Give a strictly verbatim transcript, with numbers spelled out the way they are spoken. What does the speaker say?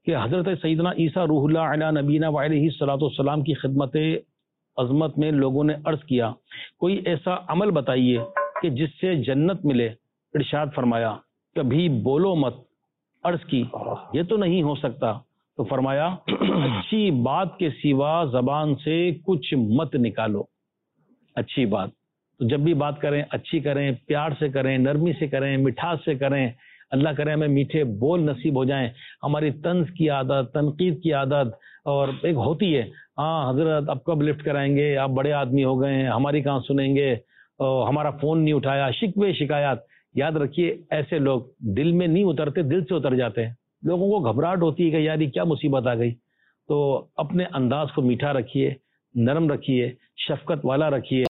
कि हज़रत सैयदना ईसा रूहुल्लाह अला नबीना व अलैहि सलातो सलाम की खिदमत अज़मत में लोगों ने अर्ज़ किया, कोई ऐसा अमल बताइए कि जिससे जन्नत मिले। इरशाद फरमाया, कभी बोलो मत। अर्ज़ की, ये तो नहीं हो सकता। तो फरमाया, अच्छी बात के सिवा ज़बान से कुछ मत निकालो। अच्छी बात, तो जब भी बात करें अच्छी करें, प्यार से करें, नरमी से करें, मिठास से करें। अल्लाह करे हमें मीठे बोल नसीब हो जाएं। हमारी तंज की आदत, तनकीद की आदत और एक होती है, हाँ हजरत अब कब लिफ्ट कराएंगे, आप बड़े आदमी हो गए हैं, हमारी कहाँ सुनेंगे, और हमारा फ़ोन नहीं उठाया, शिकवे शिकायत। याद रखिए, ऐसे लोग दिल में नहीं उतरते, दिल से उतर जाते हैं। लोगों को घबराहट होती है कि यार ये क्या मुसीबत आ गई। तो अपने अंदाज को मीठा रखिए, नरम रखिए, शफकत वाला रखिए।